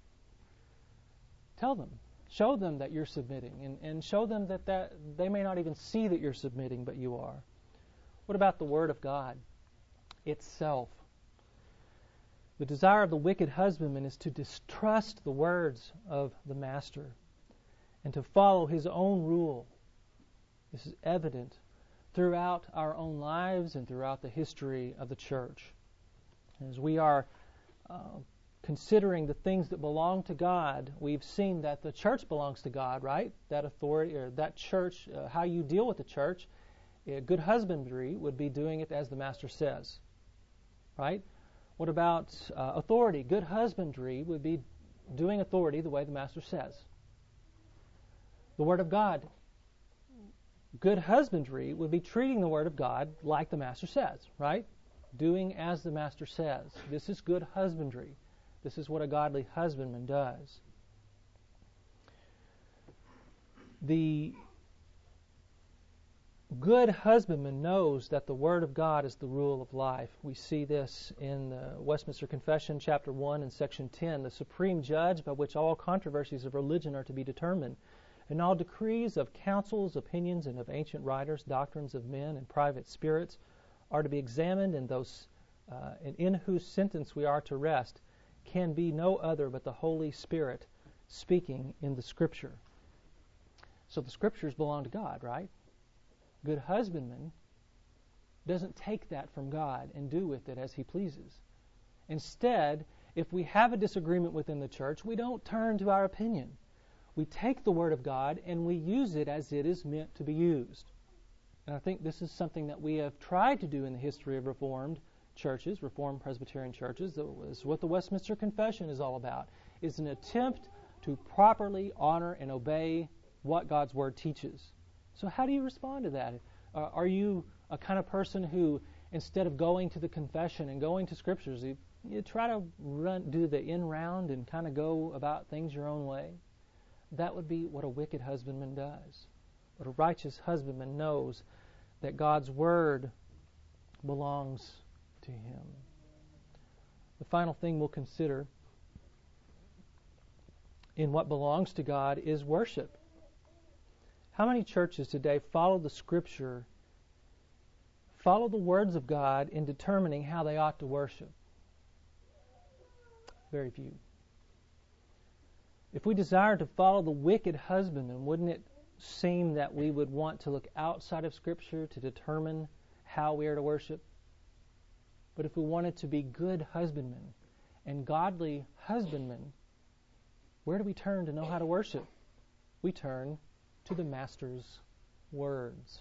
Tell them. Show them that you're submitting, and show them that they may not even see that you're submitting, but you are. What about the Word of God itself? The desire of the wicked husbandman is to distrust the words of the master and to follow his own rule. This is evident throughout our own lives and throughout the history of the church. As we are considering the things that belong to God, we've seen that the church belongs to God, right? That authority, or that church, how you deal with the church, good husbandry would be doing it as the master says, right? What about authority? Good husbandry would be doing authority the way the master says. The Word of God. Good husbandry would be treating the Word of God like the master says, right? Doing as the master says. This is good husbandry. This is what a godly husbandman does. The good husbandman knows that the Word of God is the rule of life. We see this in the Westminster Confession, chapter 1 and section 10, the supreme judge by which all controversies of religion are to be determined, and all decrees of councils, opinions, and of ancient writers, doctrines of men and private spirits are to be examined, and those in whose sentence we are to rest can be no other but the Holy Spirit speaking in the Scripture. So the Scriptures belong to God, right? Good husbandman doesn't take that from God and do with it as he pleases. Instead, if we have a disagreement within the church, we don't turn to our opinion. We take the Word of God and we use it as it is meant to be used. And I think this is something that we have tried to do in the history of Reformed churches, Reformed Presbyterian churches. That is what the Westminster Confession is all about. It's an attempt to properly honor and obey what God's Word teaches. So how do you respond to that? Are you a kind of person who, instead of going to the confession and going to Scriptures, you try to do the in-round and kind of go about things your own way? That would be what a wicked husbandman does. But a righteous husbandman knows that God's Word belongs to him. The final thing we'll consider in what belongs to God is worship. How many churches today follow the Scripture, follow the words of God in determining how they ought to worship? Very few. If we desire to follow the wicked husbandman, wouldn't it seem that we would want to look outside of Scripture to determine how we are to worship? But if we wanted to be good husbandmen and godly husbandmen, where do we turn to know how to worship? We turn to the Master's words.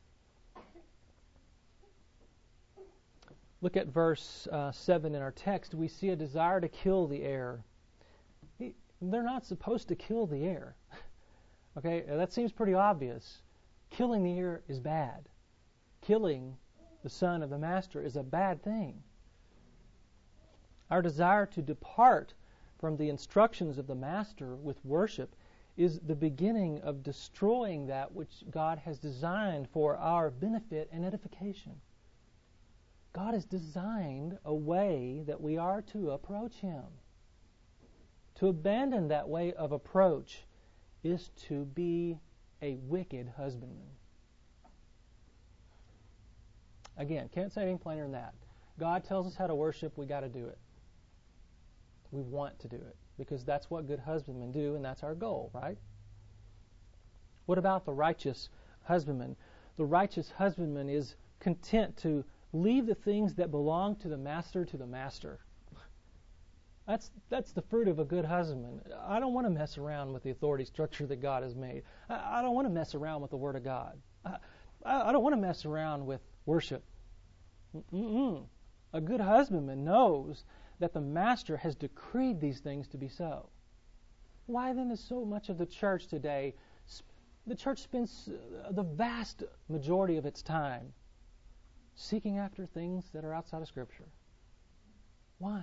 Look at verse 7 in our text. We see a desire to kill the heir. They're not supposed to kill the heir. Okay, that seems pretty obvious. Killing the heir is bad. Killing the son of the master is a bad thing. Our desire to depart from the instructions of the master with worship is the beginning of destroying that which God has designed for our benefit and edification. God has designed a way that we are to approach Him. To abandon that way of approach is to be a wicked husbandman. Again, can't say anything plainer than that. God tells us how to worship, we got to do it. We want to do it because that's what good husbandmen do, and that's our goal, right? What about the righteous husbandman? The righteous husbandman is content to leave the things that belong to the master to the master. That's the fruit of a good husbandman. I don't want to mess around with the authority structure that God has made. I don't want to mess around with the Word of God. I don't want to mess around with worship. A good husbandman knows that the master has decreed these things to be so. Why then is so much of the church today, the church spends the vast majority of its time seeking after things that are outside of Scripture? Why?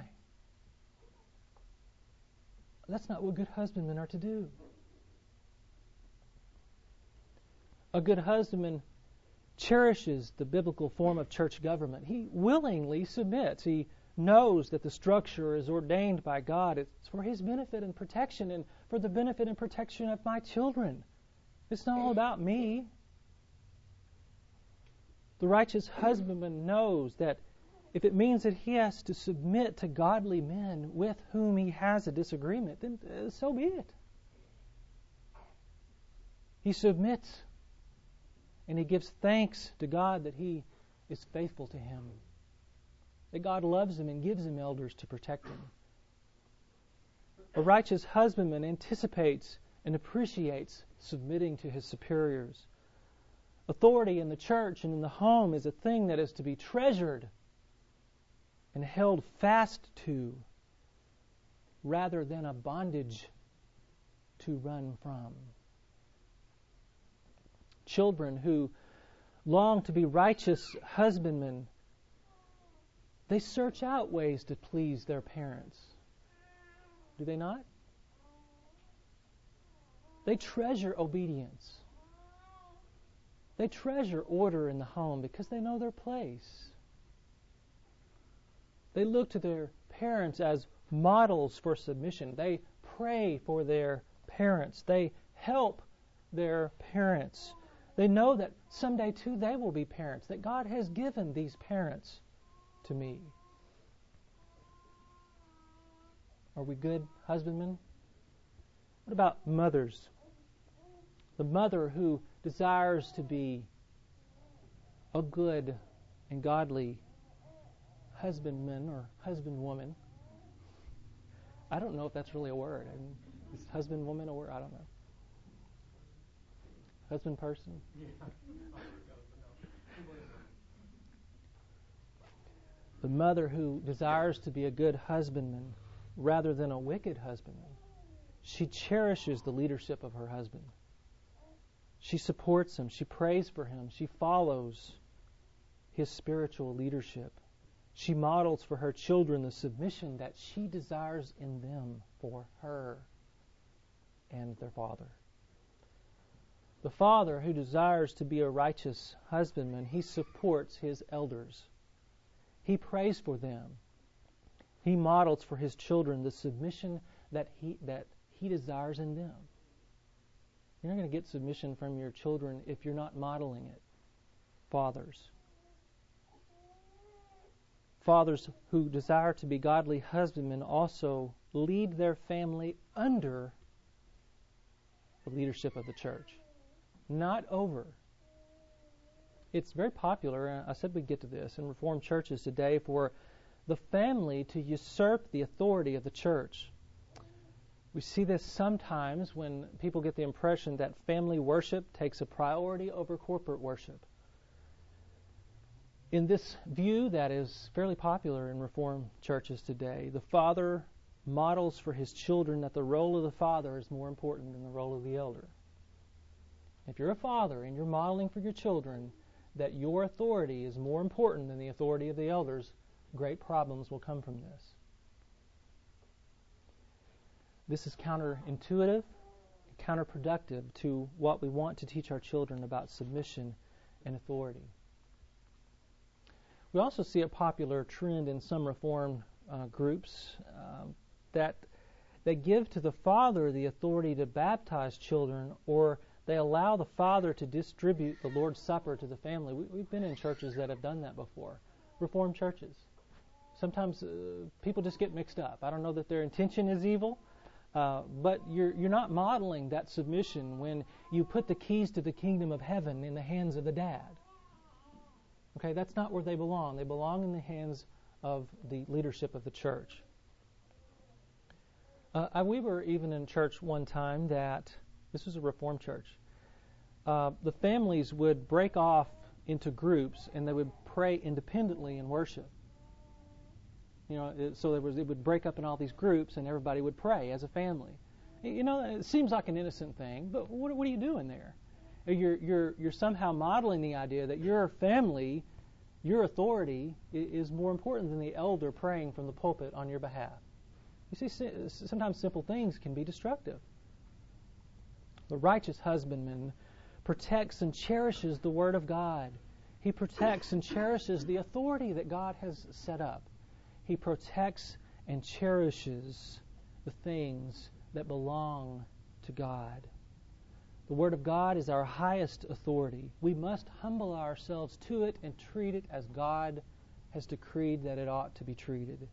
That's not what good husbandmen are to do. A good husbandman cherishes the biblical form of church government. He willingly submits. He knows that the structure is ordained by God. It's for his benefit and protection and for the benefit and protection of my children. It's not all about me. The righteous husbandman knows that if it means that he has to submit to godly men with whom he has a disagreement, then so be it. He submits and he gives thanks to God that he is faithful to him, that God loves him and gives him elders to protect him. A righteous husbandman anticipates and appreciates submitting to his superiors. Authority in the church and in the home is a thing that is to be treasured and held fast to rather than a bondage to run from. Children who long to be righteous husbandmen, they search out ways to please their parents. Do they not? They treasure obedience. They treasure order in the home because they know their place. They look to their parents as models for submission. They pray for their parents. They help their parents. They know that someday too they will be parents, that God has given these parents to me. Are we good husbandmen? What about mothers? The mother who desires to be a good and godly husbandman or husbandwoman. I don't know if that's really a word. Is husbandwoman a word? I don't know. Husband person? The mother who desires to be a good husbandman rather than a wicked husbandman. She cherishes the leadership of her husband. She supports him. She prays for him. She follows his spiritual leadership. She models for her children the submission that she desires in them for her and their father. The father who desires to be a righteous husbandman, he supports his elders. He prays for them. He models for his children the submission that he desires in them. You're not going to get submission from your children if you're not modeling it. Fathers. Fathers who desire to be godly husbandmen also lead their family under the leadership of the church. Not over. It's very popular, and I said we'd get to this, in Reformed churches today for the family to usurp the authority of the church. We see this sometimes when people get the impression that family worship takes a priority over corporate worship. In this view that is fairly popular in Reformed churches today, the father models for his children that the role of the father is more important than the role of the elder. If you're a father and you're modeling for your children that your authority is more important than the authority of the elders, great problems will come from this. This is counterintuitive, counterproductive to what we want to teach our children about submission and authority. We also see a popular trend in some Reformed groups that they give to the father the authority to baptize children, or they allow the father to distribute the Lord's Supper to the family. We've been in churches that have done that before, Reformed churches. Sometimes people just get mixed up. I don't know that their intention is evil, but you're not modeling that submission when you put the keys to the kingdom of heaven in the hands of the dad. Okay, that's not where they belong. They belong in the hands of the leadership of the church. We were even in church one time that, this was a Reformed church, the families would break off into groups and they would pray independently in worship. So it would break up in all these groups and everybody would pray as a family. It seems like an innocent thing, but what are you doing there? You're somehow modeling the idea that your family, your authority, is more important than the elder praying from the pulpit on your behalf. You see, sometimes simple things can be destructive. The righteous husbandman protects and cherishes the Word of God. He protects and cherishes the authority that God has set up. He protects and cherishes the things that belong to God. The Word of God is our highest authority. We must humble ourselves to it and treat it as God has decreed that it ought to be treated.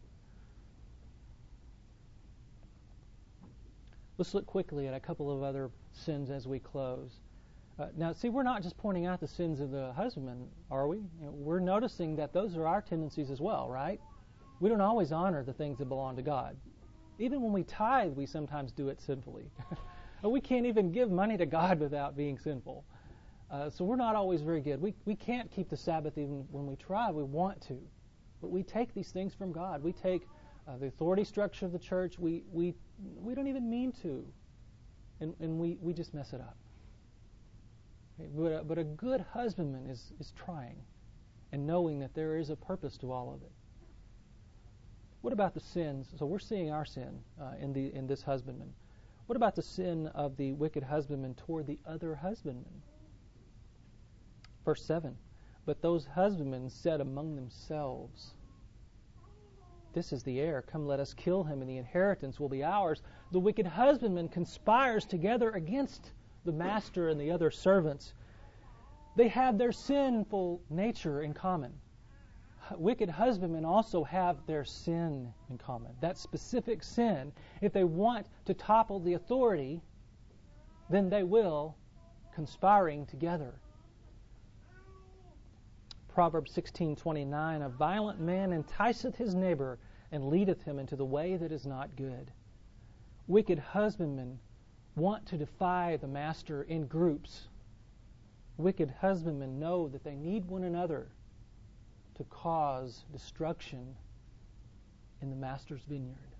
Let's look quickly at a couple of other sins as we close. Now, see, we're not just pointing out the sins of the husbandman, are we? We're noticing that those are our tendencies as well, right? We don't always honor the things that belong to God. Even when we tithe, we sometimes do it sinfully. We can't even give money to God without being sinful. So we're not always very good. We can't keep the Sabbath even when we try. We want to. But we take these things from God. We take the authority structure of the church. We don't even mean to. And we just mess it up. Okay? But a good husbandman is trying and knowing that there is a purpose to all of it. What about the sins? So we're seeing our sin in this husbandman. What about the sin of the wicked husbandman toward the other husbandman? Verse 7, but those husbandmen said among themselves, this is the heir, come let us kill him, and the inheritance will be ours. The wicked husbandman conspires together against the master and the other servants. They have their sinful nature in common. Wicked husbandmen also have their sin in common. That specific sin, if they want to topple the authority, then they will, conspiring together. Proverbs 16:29, a violent man enticeth his neighbor and leadeth him into the way that is not good. Wicked husbandmen want to defy the master in groups. Wicked husbandmen know that they need one another to cause destruction in the master's vineyard.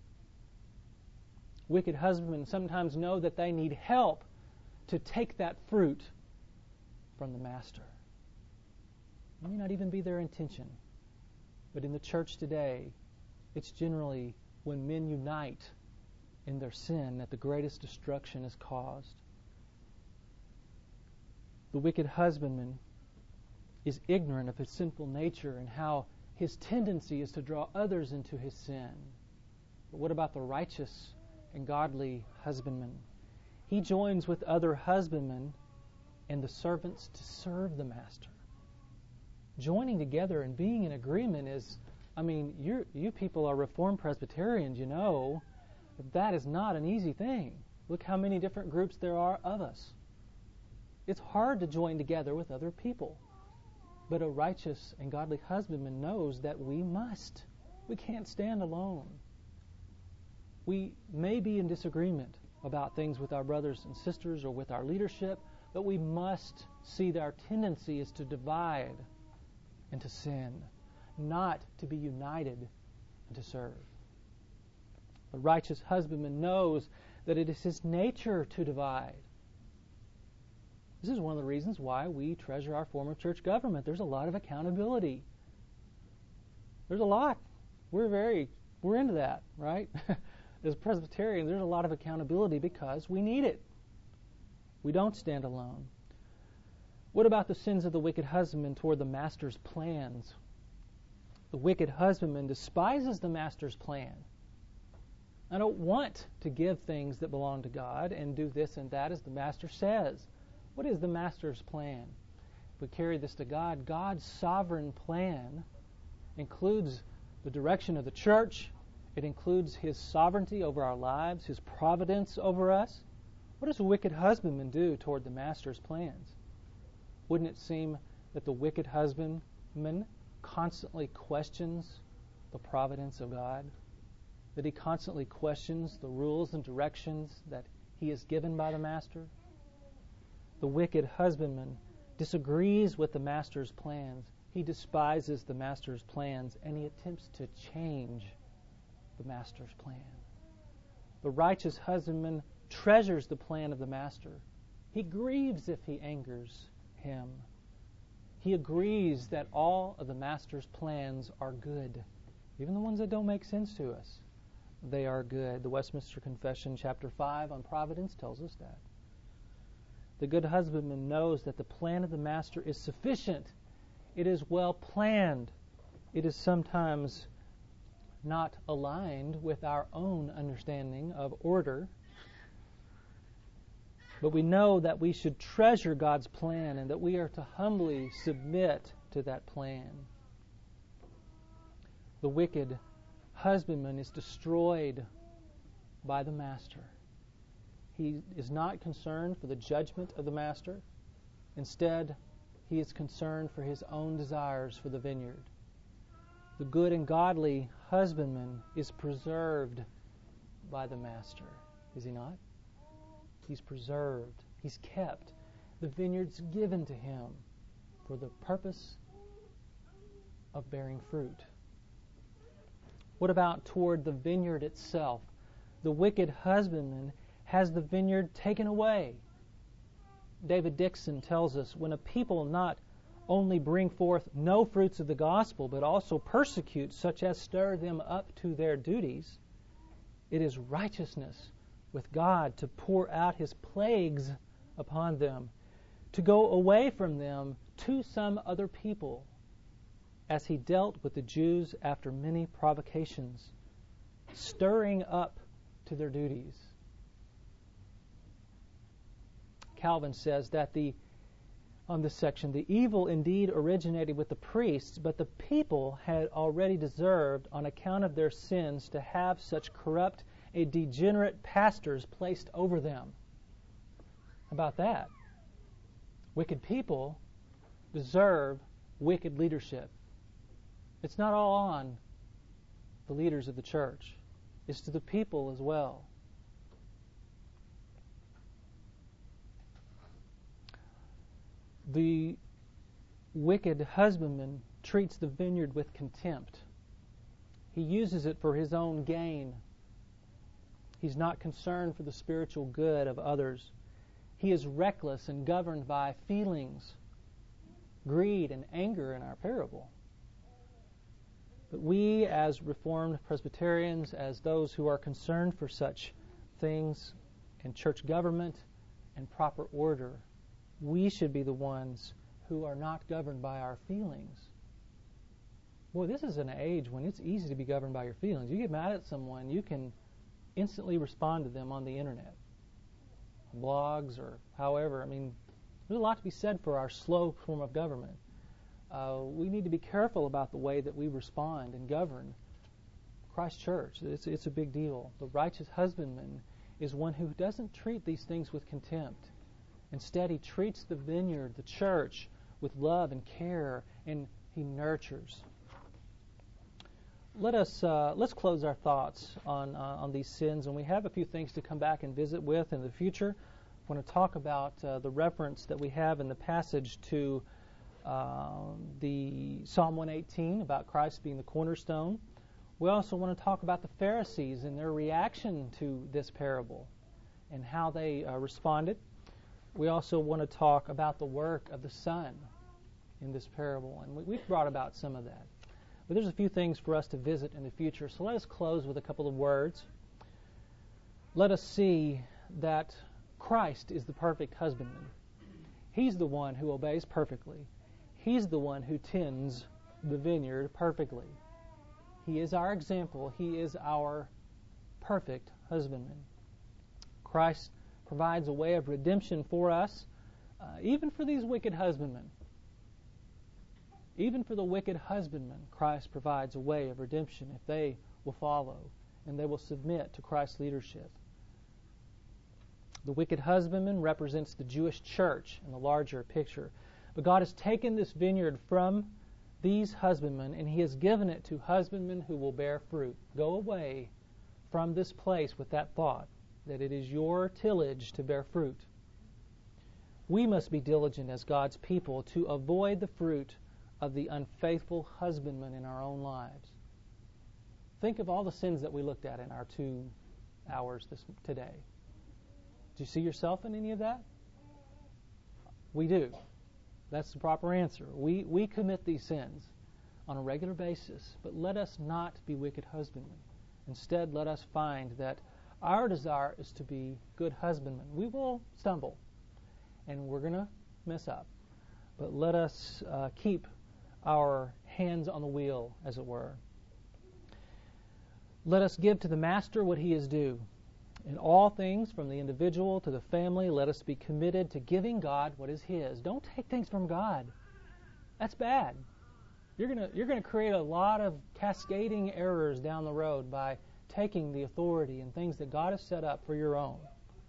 Wicked husbandmen sometimes know that they need help to take that fruit from the master. It may not even be their intention, but in the church today, it's generally when men unite in their sin that the greatest destruction is caused. The wicked husbandman is ignorant of his sinful nature and how his tendency is to draw others into his sin. But what about the righteous and godly husbandman? He joins with other husbandmen and the servants to serve the master. Joining together and being in agreement is, you people are Reformed Presbyterians, that is not an easy thing. Look how many different groups there are of us. It's hard to join together with other people. But a righteous and godly husbandman knows that we must. We can't stand alone. We may be in disagreement about things with our brothers and sisters or with our leadership, but we must see that our tendency is to divide and to sin, not to be united and to serve. A righteous husbandman knows that it is his nature to divide. This is one of the reasons why we treasure our form of church government. There's a lot of accountability. There's a lot. We're into that, right? As Presbyterians, there's a lot of accountability because we need it. We don't stand alone. What about the sins of the wicked husbandman toward the master's plans? The wicked husbandman despises the master's plan. I don't want to give things that belong to God and do this and that as the master says. What is the master's plan? If we carry this to God, God's sovereign plan includes the direction of the church. It includes His sovereignty over our lives, His providence over us. What does a wicked husbandman do toward the master's plans? Wouldn't it seem that the wicked husbandman constantly questions the providence of God? That he constantly questions the rules and directions that he is given by the master? The wicked husbandman disagrees with the master's plans. He despises the master's plans, and he attempts to change the master's plan. The righteous husbandman treasures the plan of the master. He grieves if he angers him. He agrees that all of the master's plans are good, even the ones that don't make sense to us. They are good. The Westminster Confession, chapter 5 on providence tells us that. The good husbandman knows that the plan of the master is sufficient. It is well planned. It is sometimes not aligned with our own understanding of order. But we know that we should treasure God's plan and that we are to humbly submit to that plan. The wicked husbandman is destroyed by the master. He is not concerned for the judgment of the master. Instead, he is concerned for his own desires for the vineyard. The good and godly husbandman is preserved by the master, is he not? He's preserved. He's kept. The vineyard's given to him for the purpose of bearing fruit. What about toward the vineyard itself? The wicked husbandman has the vineyard taken away. David Dixon tells us, when a people not only bring forth no fruits of the gospel, but also persecute such as stir them up to their duties, it is righteousness with God to pour out His plagues upon them, to go away from them to some other people, as He dealt with the Jews after many provocations, stirring up to their duties. Calvin says that on this section, the evil indeed originated with the priests, but the people had already deserved, on account of their sins, to have such corrupt and degenerate pastors placed over them. How about that? Wicked people deserve wicked leadership. It's not all on the leaders of the church. It's to the people as well. The wicked husbandman treats the vineyard with contempt. He uses it for his own gain. He's not concerned for the spiritual good of others. He is reckless and governed by feelings, greed, and anger in our parable. But we, as Reformed Presbyterians, as those who are concerned for such things in church government and proper order, we should be the ones who are not governed by our feelings. Boy, this is an age when it's easy to be governed by your feelings. You get mad at someone, you can instantly respond to them on the internet, blogs or however. I mean, there's a lot to be said for our slow form of government. We need to be careful about the way that we respond and govern Christ Church. It's a big deal. The righteous husbandman is one who doesn't treat these things with contempt. Instead, he treats the vineyard, the church, with love and care, and he nurtures. Let's close our thoughts on these sins, and we have a few things to come back and visit with in the future. I want to talk about the reference that we have in the passage to the Psalm 118 about Christ being the cornerstone. We also want to talk about the Pharisees and their reaction to this parable and how they responded. We also want to talk about the work of the Son in this parable, and we've brought about some of that. But there's a few things for us to visit in the future, so let us close with a couple of words. Let us see that Christ is the perfect husbandman. He's the one who obeys perfectly. He's the one who tends the vineyard perfectly. He is our example. He is our perfect husbandman. Christ provides a way of redemption for us, even for these wicked husbandmen. Even for the wicked husbandmen, Christ provides a way of redemption if they will follow and they will submit to Christ's leadership. The wicked husbandman represents the Jewish church in the larger picture. But God has taken this vineyard from these husbandmen and He has given it to husbandmen who will bear fruit. Go away from this place with that thought that it is your tillage to bear fruit. We must be diligent as God's people to avoid the fruit of the unfaithful husbandman in our own lives. Think of all the sins that we looked at in our 2 hours today. Do you see yourself in any of that? We do. That's the proper answer. We commit these sins on a regular basis, but let us not be wicked husbandmen. Instead, let us find that our desire is to be good husbandmen. We will stumble, and we're going to mess up, but let us keep our hands on the wheel, as it were. Let us give to the Master what he is due. In all things, from the individual to the family, let us be committed to giving God what is His. Don't take things from God. That's bad. You're gonna create a lot of cascading errors down the road by taking the authority and things that God has set up for your own.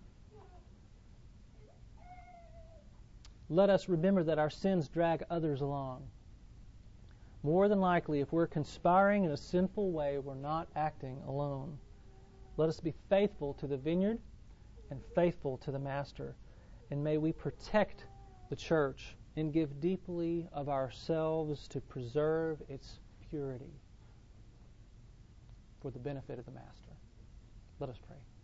Let us remember that our sins drag others along. More than likely, if we're conspiring in a sinful way, we're not acting alone. Let us be faithful to the vineyard and faithful to the Master. And may we protect the church and give deeply of ourselves to preserve its purity for the benefit of the Master. Let us pray.